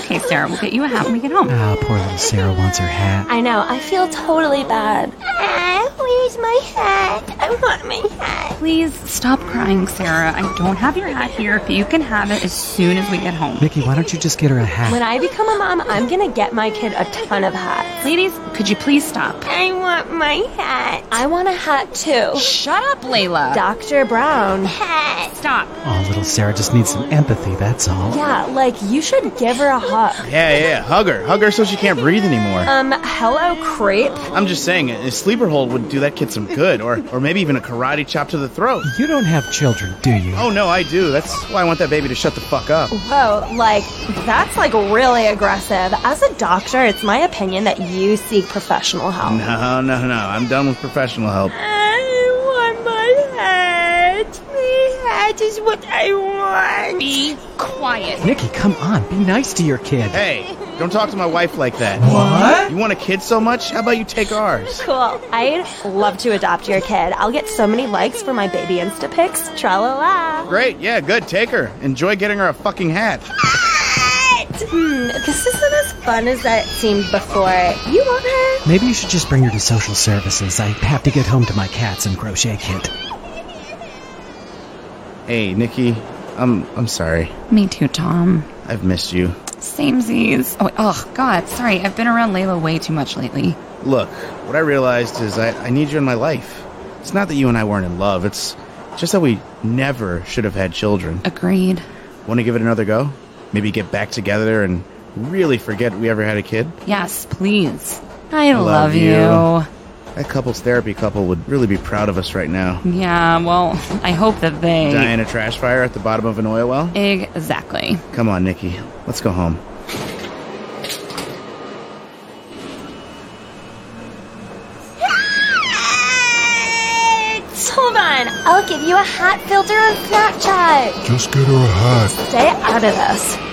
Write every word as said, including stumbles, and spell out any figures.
okay, Sarah, we'll get you a hat when we get home. Oh, poor little Sarah wants her hat. I know, I feel totally bad. Ah, where's my hat? I want my hat. Please stop crying, Sarah. I don't have your hat here, but you can have it as soon as we get home. Nikki, why don't you just get her a hat? When I become a mom, I'm gonna get my kid a ton of hats. Ladies, could you please stop? I want my hat. I want a hat too. Shut up, Layla. Doctor Brown. Hat. Stop. Oh, little Sarah just needs some empathy, that's all. Yeah, like, you should give her a hug. Yeah, yeah, yeah. Hug her. Hug her so she can't breathe anymore. Um, hello, creep. I'm just saying, a sleeper hold would do that kid some good, or or maybe even a karate chop to the throat. You don't have children, do you? Oh, no, I do. That's why I want that baby to shut the fuck up. Whoa, like, that's, like, really aggressive. As a doctor, it's my opinion that you seek professional help. No, no, no. I'm done with professional help. I want my hat. My hat is what I want. Be quiet. Nikki, come on, be nice to your kid. Hey, don't talk to my wife like that. What? You want a kid so much? How about you take ours? Cool. I'd love to adopt your kid. I'll get so many likes for my baby Insta pics. Tra-la-la. Great, yeah, good. Take her. Enjoy getting her a fucking hat. Hmm, this isn't as fun as that seemed before. You want her? Maybe you should just bring her to social services. I have to get home to my cats and crochet kit. Hey, Nikki, I'm I'm sorry. Me too, Tom. I've missed you. Samesies. Oh, oh, God, sorry. I've been around Layla way too much lately. Look, what I realized is I, I need you in my life. It's not that you and I weren't in love. It's just that we never should have had children. Agreed. Want to give it another go? Maybe get back together and really forget we ever had a kid? Yes, please. I, love, love you. you. That couples therapy couple would really be proud of us right now. Yeah, well, I hope that they... Die in a trash fire at the bottom of an oil well? Exactly. Come on, Nikki. Let's go home. Hold on. I'll give you a hat filter on Snapchat. Just get her a hat. Stay out of this.